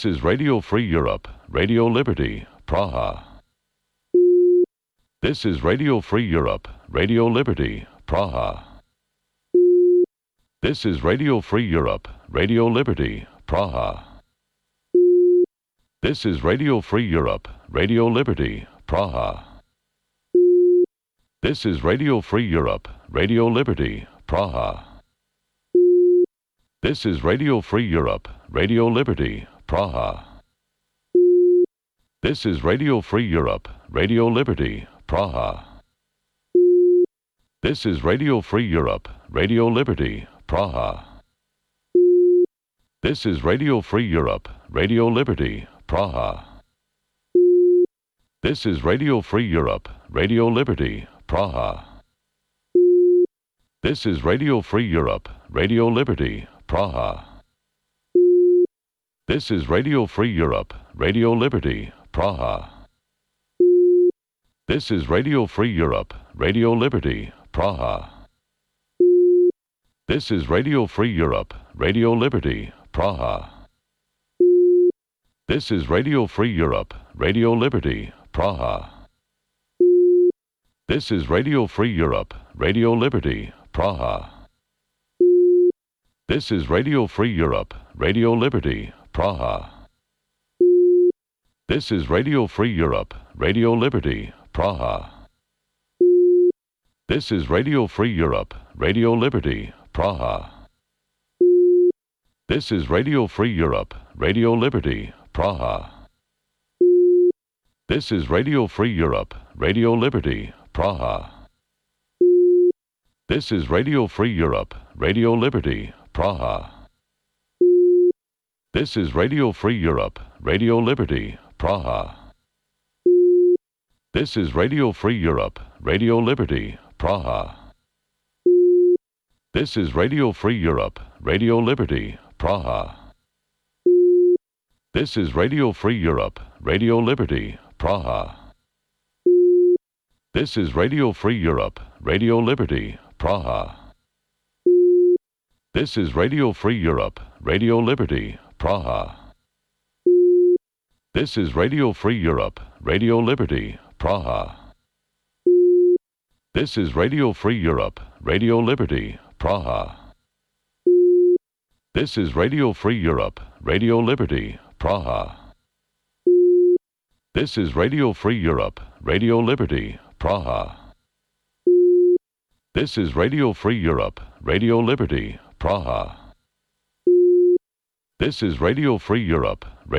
is Radio Free Europe, Radio Liberty, Praha. This is Radio Free Europe, Radio Liberty, Praha. This is Radio Free Europe, Radio Liberty, Praha. This is Radio Free Europe, Radio Liberty, Praha. This is Radio Free Europe, Radio Liberty, Praha. This is Radio Free Europe, Radio Liberty, Praha. This is Radio Free Europe, Radio Liberty, Praha. This is Radio Free Europe, Radio Liberty, Praha. This is Radio Free Europe, Radio Liberty, Praha. This is Radio Free Europe, Radio Liberty, Praha. This is Radio Free Europe, Radio Liberty, Praha. This is Radio Free Europe, Radio Liberty, Praha. This is Radio Free Europe, Radio Liberty, Praha. This is Radio Free Europe, Radio Liberty, Praha. This is Radio Free Europe, Radio Liberty, Praha. This is Radio Free Europe, Radio Liberty, Praha. This is Radio Free Europe, Radio Liberty, Praha. This is Radio Free Europe, Radio Liberty, Praha. This is Radio Free Europe, Radio Liberty, Praha. This is Radio Free Europe, Radio Liberty, Praha. This is Radio Free Europe, Radio Liberty, Praha. This is Radio Free Europe, Radio Liberty, Praha. This is Radio Free Europe, Radio Liberty, Praha. This is Radio Free Europe, Radio Liberty, Praha. This is Radio Free Europe, Radio Liberty, Praha. This is Radio Free Europe, Radio Liberty, Praha. This is Radio Free Europe, Radio Liberty, Praha. This is Radio Free Europe, Radio Liberty, Praha. This is Radio Free Europe, Radio Liberty, Praha. This is Radio Free Europe, Radio Liberty, Praha. This is Radio Free Europe, Radio Liberty, Praha. This is Radio Free Europe, Radio Liberty, Praha. This is Radio Free Europe, Radio Liberty, Praha. This is Radio Free Europe, Radio